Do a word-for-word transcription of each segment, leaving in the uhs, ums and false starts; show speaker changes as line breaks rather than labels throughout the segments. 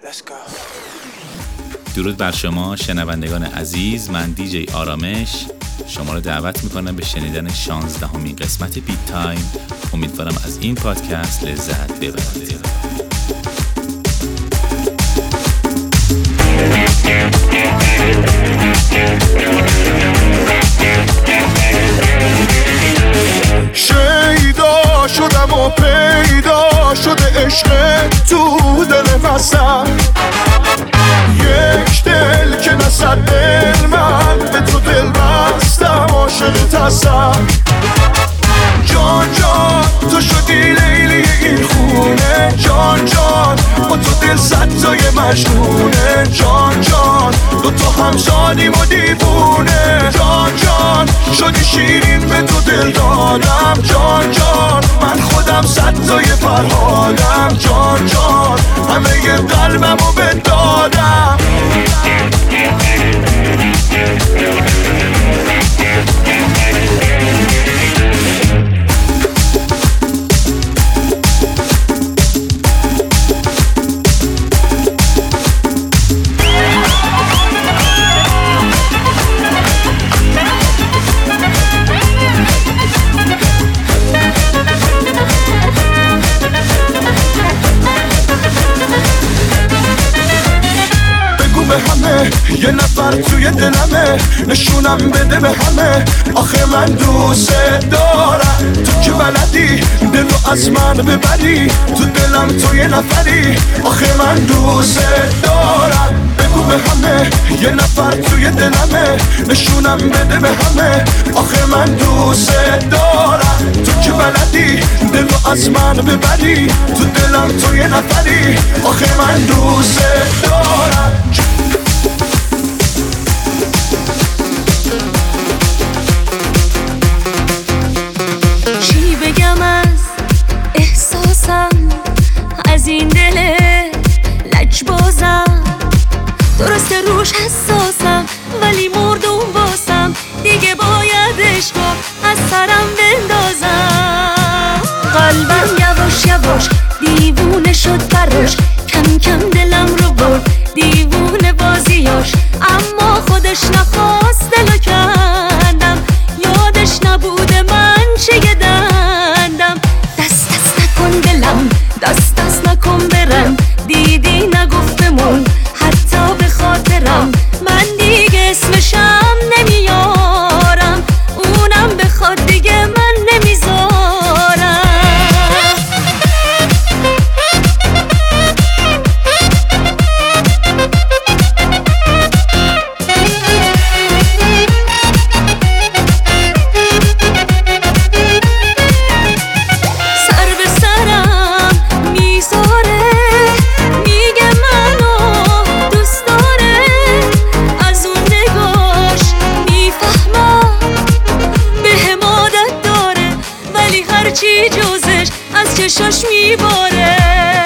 درود بر شما شنوندگان عزیز، من دیجی آرامش شما رو دعوت میکنم به شنیدن شانزدهمین قسمت بیت تایم. امیدوارم از این پادکست لذت ببرید.
شیدا شدم و پیدا شده عشق تو دل مسم، یک دل که نصد دل من به تو دل بستم، عاشق تسم. جان جان تو شدی لیلی این خونه، جان جان با تو دل صد تای مجنونه، جان جان دو تا همسانیم و دیوونه، جان جان شدی شیرین به تو دل دادم، جان جان من خودم صد تای فرهادم، جان جان همه ی قلبم رو بدادم. یه نفر توی دلمه، نشونم بده به همه، آخه من دوست دارم. تو که بلدی دلو از من ببری، تو دلم تو یه نفری، آخه من دوست دارم. بگو به همه یه نفر توی دلمه، نشونم بده به همه، آخه من دوست دارم. تو که بلدی دلو از من ببری، تو دلم تو یه نفری، آخه من دوست دارم.
از این دل لجبازم، درسته روش حساسم ولی مردم باسم، دیگه باید عشقا از سرم بندازم. قلبم یواش یواش دیوونه شد براش، کم کم دلم رو برد دیوونه بازیاش، اما خودش نخواست دلو کندم، یادش نبوده من چه دندم. دست دست نکن دلم، دست دست نکن برم، دیدی نگفت بمون حتی به خاطرم، من دیگه اسمشم نمیارم، اونم بخواد دیگه من نمیذارم. چشاش میباره،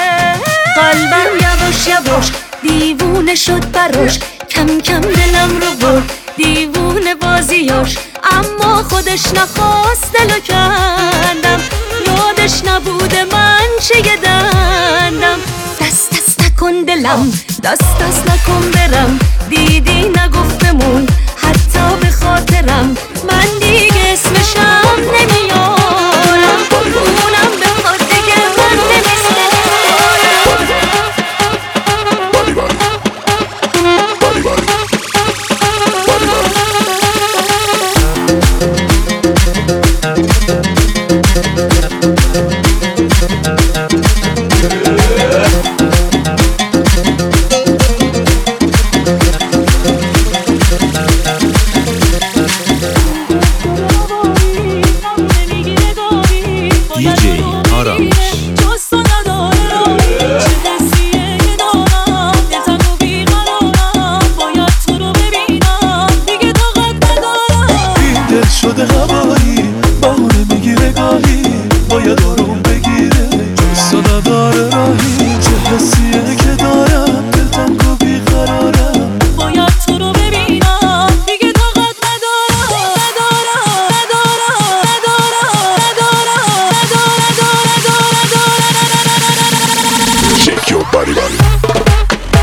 قلبم یواش یواش دیوونه شد براش، کم کم دلم رو برد دیوونه بازیاش، اما خودش نخواست دلو کندم، یادش نبوده من چه دندم. دست دست نکن دلم، دست دست نکن برم، دیدی نگفت بمون حتی به خاطرم، من دیگه اسمشم نمیارم، اونم بخواد دیگه من نمیذارم.
body body.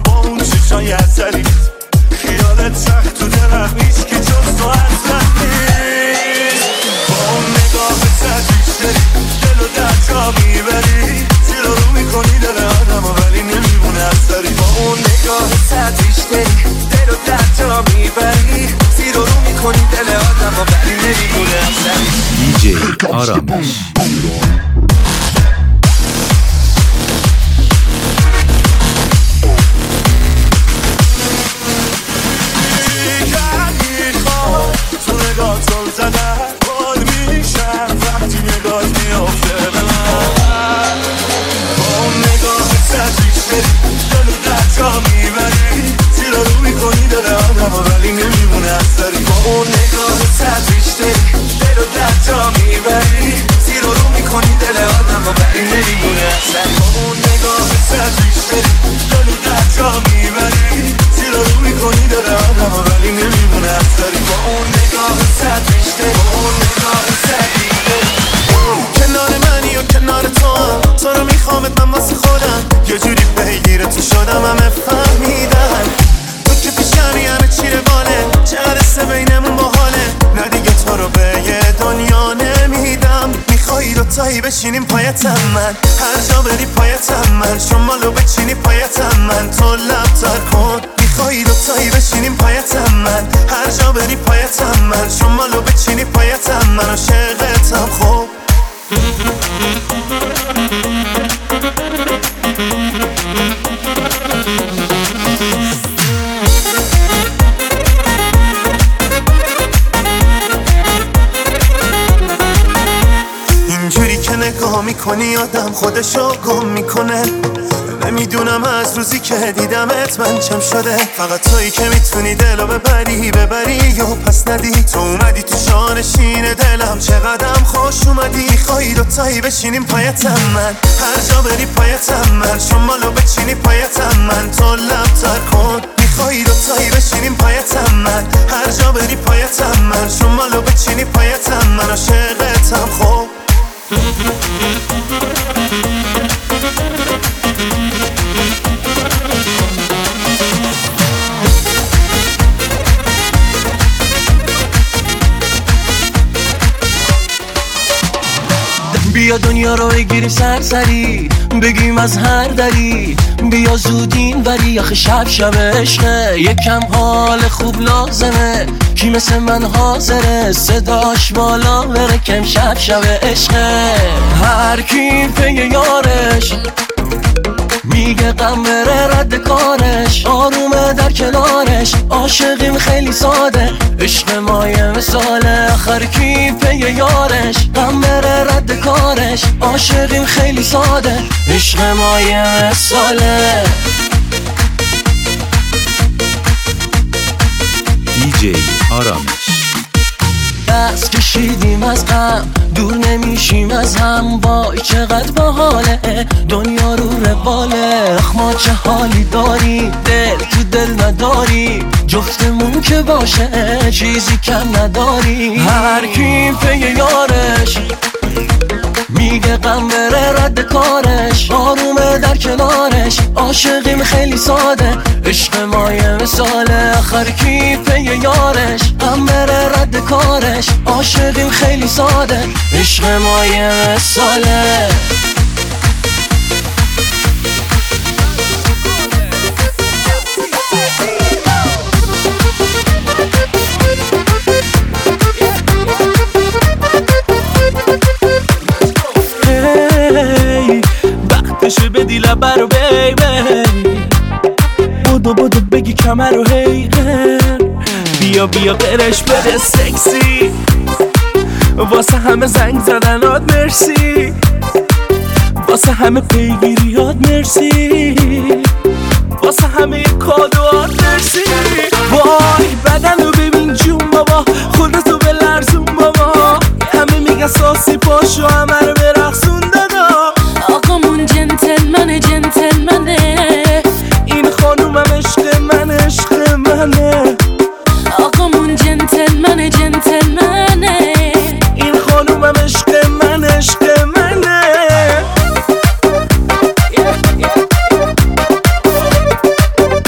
با اون چشای اثری خیالت سخت تو دلم نیست که جز تو اصلا نیست. با اون نگاه تدریج داری دل و در جا میبری زیر رو میکنی دل آدم ولی نمیمونه اثری. با اون نگاه تدریج داری دل و در جا میبری زیر رو میکنی دل آدم ولی نمیمونه اثری.
دیجی آرامش.
ولی نمیمونه اثری. با اون نگاه تدریج داری دل و در جا میبری زیر رو میکنی دل آدم ولی نمیمونه اثری. با اون نگاه تدریج داری دل و در جا میبری زیر رو میکنی دل آدم ولی نمیمونه اثری. با اون نگاه تدریج داری با اون نگاه تدریج داری کنار منی و کنار تو هم تو رو میخوامت من واسه خودم یه جوری پیگیر تو شدم همه فهمیدن که پیشمی همه چیره باله چقدر سه بینمون باحاله نه دیگه تو رو به یه دنیا نمیدم. میخوایی دوتایی بشینیم پایتم من هر جا بری پایتم من شمالو بچینی پایتم من تو لب تر کن. میخوایی دوتایی بشینیم پایتم من هر جا بری پایتم من شمالو بچینی پایتم من عاشقتم خوب. اینجوری که نگاه میکنی آدم خودشو گم میکنه. نمیدونم از روزی که دیدمت من چم شده فقط تویی که میتونی دلو ببری ببری یا پس ندی. تو اومدی تو جانشین دلم چقدرم خوش اومدی. میخوایی دوتایی بشینیم پایتم من هر جا بری پایتم من شمالو بچینی پایتم من تو لب تر کن. میخوایی دوتایی بشینیم پایتم من هر جا بری پایتم من شمالو بچینی پایتم من عاشقتم خوب.
بیا دنیا رو بگیریم سرسری بگیم از هر دری بیا زودین بری آخه شب شب عشقه یکم حال خوب لازمه کی مثل من حاضره صداش بالا بره کم شب شب عشقه. هر کی پی یارش میگه غم بره رد کارش آرومه در کنارش عاشقیم خیلی ساده عشق مایه مثاله. آخر کی پی یارش غم بره رد کارش عاشقیم خیلی ساده عشق مایه مثاله.
دیجی آرامش.
دست کشیدیم از غم دور نمیشیم از هم وای چقدر باحاله دنیا رو رواله. اخ ما چه حالی داری دل تو دل نداری جفتمون که باشه چیزی کم نداری. هر کی پی یارش میگه غم بره رد کارش آرومه در کنارش عاشقیم خیلی ساده عشق مایه مثاله. آخر کی پی یارش غم بره رد کارش عاشقیم خیلی ساده عشق مایه مثاله.
وقتشه بدی لبه رو بیبی بودو بودو بگی کمر رو هیغن بیا بیا قرش بده سکسی واسه همه زنگ زدنات مرسی واسه همه پیگیریات مرسی واسه همه کادوات مرسی. وای بدن رو ببین جون بابا خودتو بلرزون بابا همه میگن ساسی پاشو همه رو برقصون دادا.
آقامون جنتلمنه جنتلمنه
این خانومم عشق من عشق منه.
آقامون جنتلمنه جنتلمنه
این خانومم عشق من عشق منه.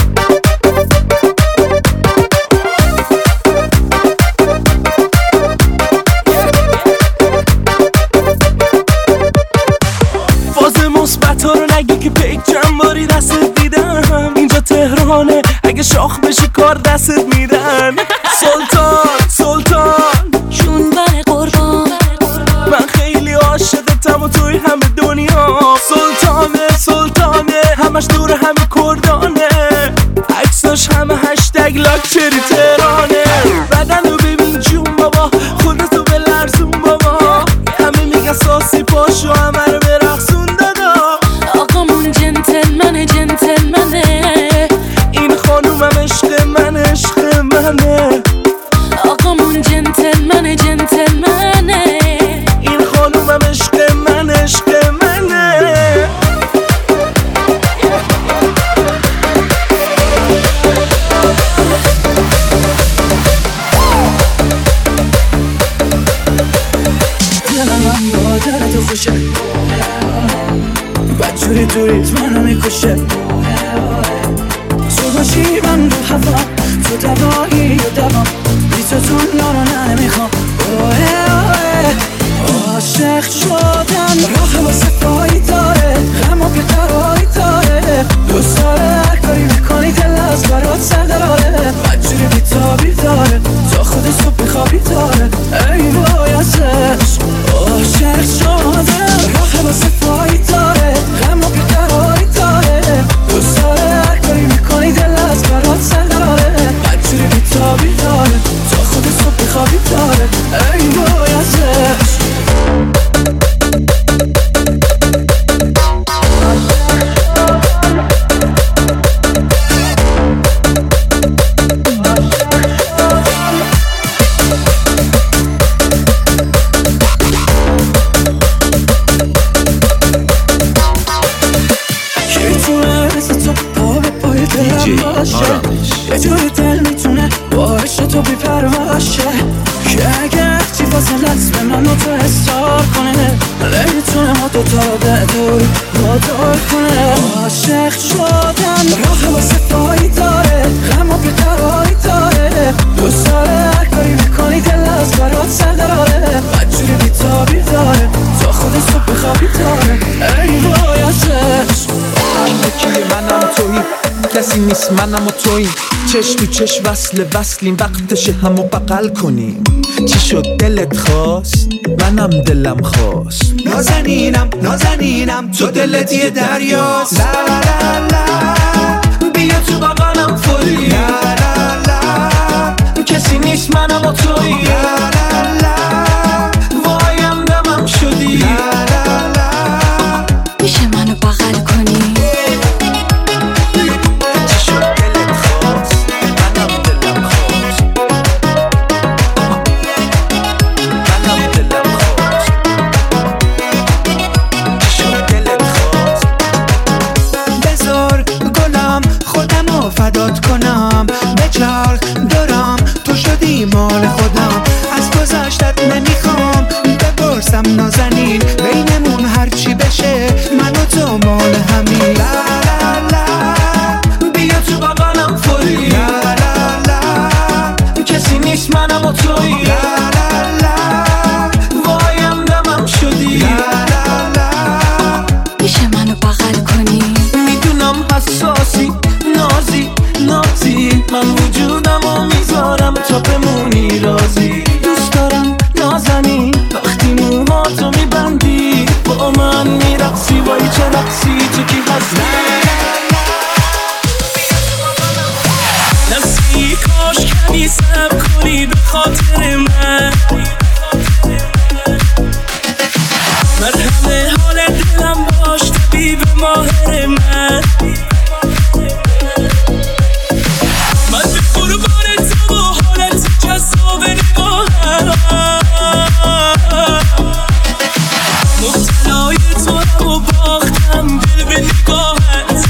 شاخ بشی کار دستت میدن. سلطان سلطان
جون بر قربان،
من خیلی عاشقتم و توی همه دنیا. سلطانه سلطانه همش دور همه کردانه، عکساش همه هشتگ لاکچری تهرانه. بدن رو ببین جون بابا، خودتو به لرزون بابا، همه میگن ساسی پاشو همه رو برقصون دادا.
آقامون جنتلمنه جنتلمنه،
این خانومم عشق من عشق منه.
آقامون جنتلمنه جنتلمنه،
این خانومم عشق من عشق منه.
دلم با در تو خوشه، بدجوری دوریت منو میکشه. تو باشی من رو هوا، تو دوایی و دوام، بی تو دنیا رو نه نمیخوام. عاشق شدن راه واسه پایی داره، غم و بیقراری داره، دوست داره هر کاری میکنی دل از برات سر داره. بدجوری بیتابی داره، تا خود صبح بخوابی داره. ای بایستش عاشق شدن راه واسه پایی داره، غم و بیقراری داره، دوست داره هر کاری میکنی دل از برات سر داره. بدجوری بیتابی داره، تا خود صبح بخوابی داره. ای بایستش یه جوری دل میتونه باعث تو بی پرواشه، که اگه چی فاصلت به من و تو حسار کنه، نمیتونه ما دوتا رو به دور وادار کنه. عاشق شدن راه واسه پایی داره، غم و بیقراری داره، دوست داره هر کاری میکنی دل از برات سر داره. بدجوری بیتابی داره، تا خود صبح بخوابی داره. ای بایستش
یکی منم تویی، کسی نیست منم و تویی، چش تو چش وصل وصلیم، وقتش همو بغل کنیم. چی شد دلت خواست؟ منم دلم خواست.
نازنینم نازنینم تو دلت یه دریاست. لا لا لا
بیا تو بغلم فوری.
لا لا لا
کسی نیست منم و تویی.
لا لا لا
وایم دمم شدی.
لا لا لا
میشه منو بغل کنی؟
چی شد دلت خواست؟ منم دلم خواست. منم دلم خواست. چی شد دلت خواست؟
بذار گلم خودمو فدات کنم، بچرخ دارم تو شدی مال خودم. از گذشتت نمیخوام بپرسم نازنین، بینمون هرچی بشه من و تو مال همین. لا لا لا
بیا تو بغلم فوری.
لا لا لا
کسی نیست منم و تویی.
لا لا لا
وایم دمم شدی.
لا لا لا
میشه منو بغل کنی؟
میدونم حساسی نازی نازی، من وجودم و میذارم تا بمونی رازی. دوست دارم نازنی وقتی موهاتو میبندی، با من میرقصی. وای چه رقصی تو کی هستی؟ نسی کاش کمی صبر کنی به خاطر من، مرهم حال دلم باش طبیب ماهر من. من به قربان تو و حالت جذاب نگاهم، مبتلای تو هم و باختم دل به نگاهت.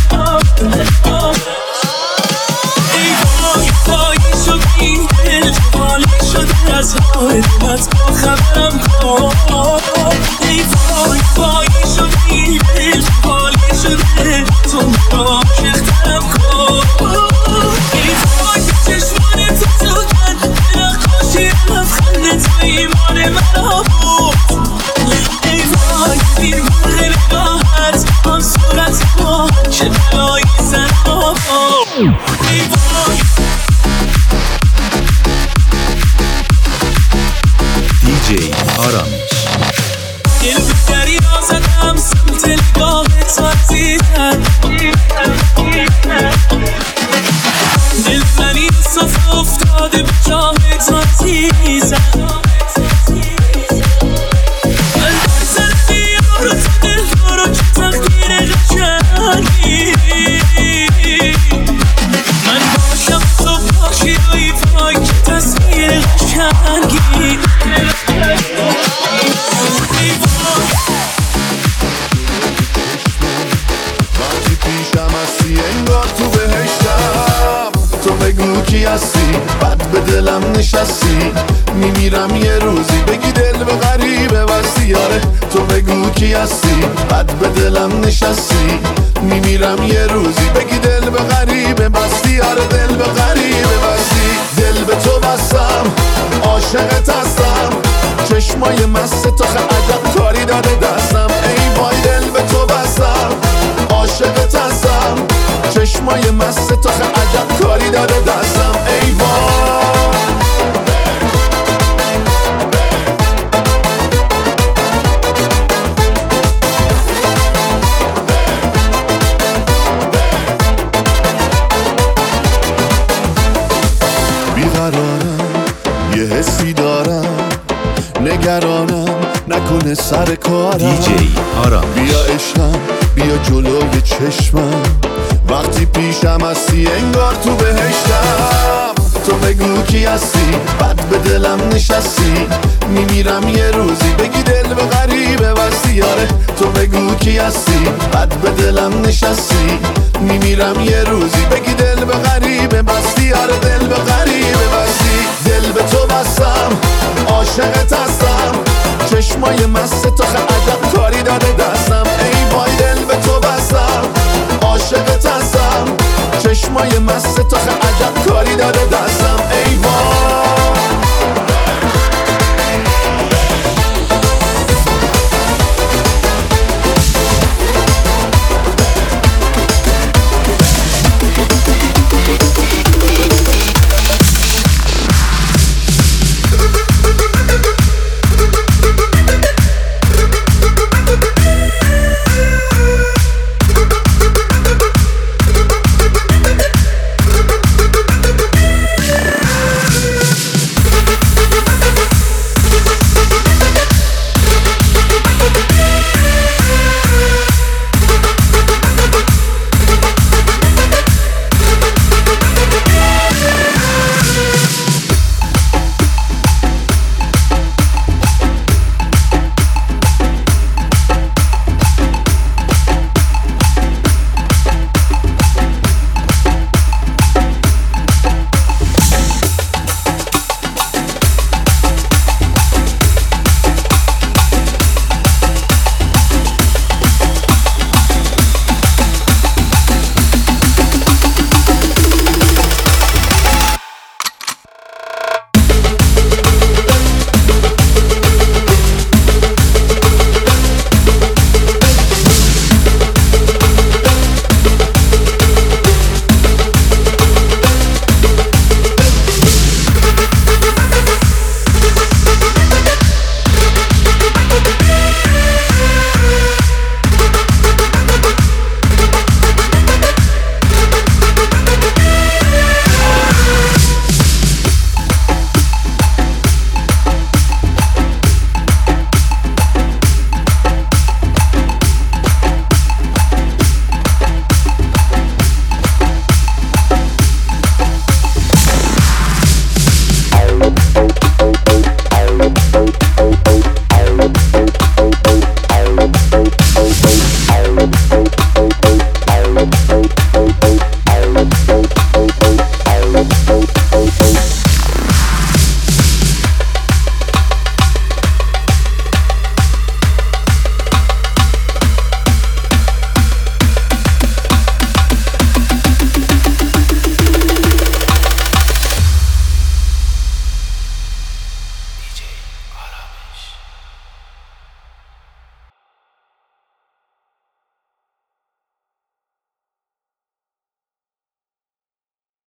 ای وای وای شد این دل، حالی شده از حالت با خبرم کن. ای وای وای شد این دل، حالی شده تو را شخترم کن. ای وای چشمان تو تو کن، نقاشی لبخند تو ایمان من بود. ای وای این مرغ نگاهت، آن صورت ما چه بلایی سر ما. ای وای عزیزم من بزنی رو تو دل رو که تقدیر قشنگی من باشم تو باشی روی پای که تصویر قشنگی
وقتی پیشم هستی انگار تو بهشتم تو بگو کی هستی بد به دلم نشستی میمیرم یه روزی بگی دل به غریبه بستی یاره تو بگو کی هستی بد به دلم نشستی میمیرم یه روزی بگی دل به غریبه بستی یاره دل به غریبه بستی دل به تو بستم عاشقت هستم چشمای مست تو خیلی عجب کاری داره دستم ای وای دل به تو بستم عاشقت هستم چشمای مست تو خیلی عجب کاری داره دستم ای وای بیقرارم یه حسی دارم نگرانم نکنه سر کارم
دیجی آرامش
بیا عشقم بیا جلوی چشمم وقتی پیشم هستی انگار تو بهشتم تو بگو کی هستی بد به دلم نشستی میمیرم یه روزی بگی دل به غریبه بستی یاره تو بگو کی هستی بد به دلم نشستی میمیرم یه روزی بگی دل به غریبه بستی یاره دل به غریبه بستی دل به تو بستم عاشقت هستم چشمای مست تو خیلی عجب کاری داره دستم ای وای دل به تو بستم عاشقت هستم چشمای مست تو خیلی عجب کاری داره دستم ای وای